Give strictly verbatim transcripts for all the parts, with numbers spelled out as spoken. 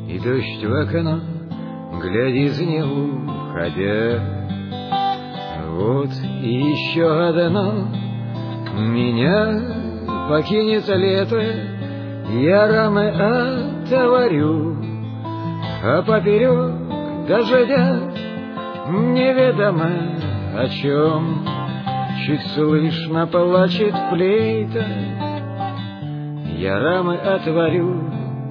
И дождь в окно глядит, не уходя. Вот и еще одно меня покинет лето, я рамы отворю, а поперек дождя неведомо о чем. Чуть слышно плачет флейта, я рамы отворю,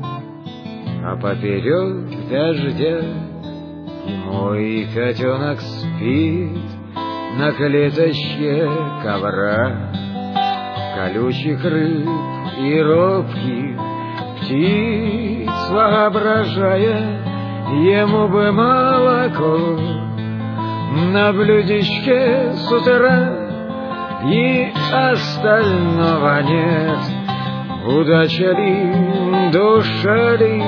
а поперек дождя и мой котенок спит на клеточке ковра. Колючих рыб и робких птиц воображая, ему бы молоко на блюдечке с утра, и остального нет. Удача ли, душа ли,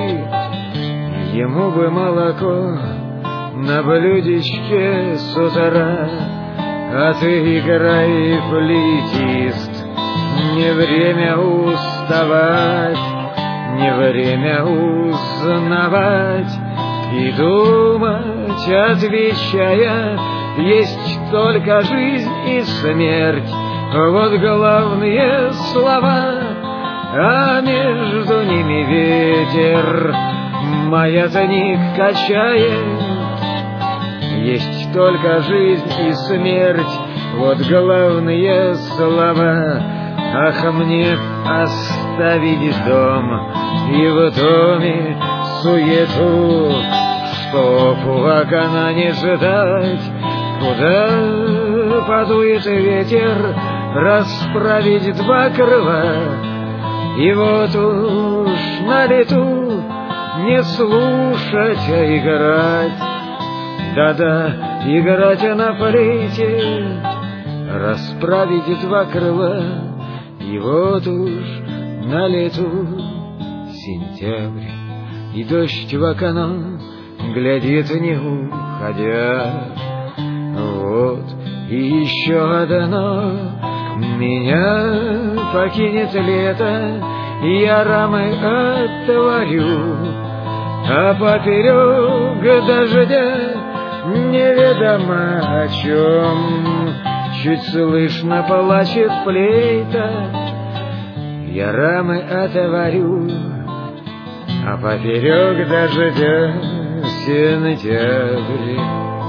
ему бы молоко на блюдечке с утра. А ты играй, флейтист, не время уставать, не время узнавать и думать, отвечая, есть только жизнь и смерть. Вот главные слова, а между ними ветер маятник качает. Есть только жизнь и смерть, вот главные слова. Ах, мне оставить дом и в доме суету, чтоб у окна не ждать, куда подует ветер, расправить два крыла. И вот уж на лету не слушать, а играть. Да-да, играть на флейте, расправить два крыла. И вот уж на лету сентябрь, и дождь в окно глядит, не уходя. Вот и еще одно меня покинет лето, я рамы отворю, а поперек дождя неведомо о чем. Чуть слышно плачет флейта, я рамы отворю, а поперек дождя сентябрь.